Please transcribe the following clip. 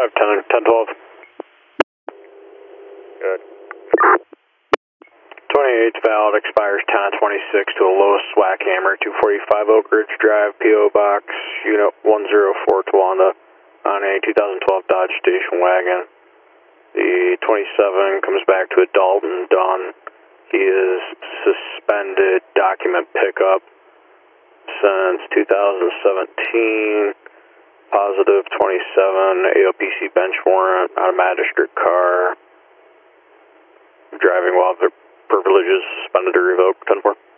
10-12. Good. 28th valid expires 10-26 to a Lois Swackhammer, 245 Oak Ridge Drive, P.O. Box, Unit 104 Towanda, on a 2012 Dodge station wagon. The 27 comes back to a Dalton Dunn. He is suspended document pickup since 2017. Positive 27 AOPC bench warrant on a magistrate car. Driving while the privilege is suspended or revoked. 10-4.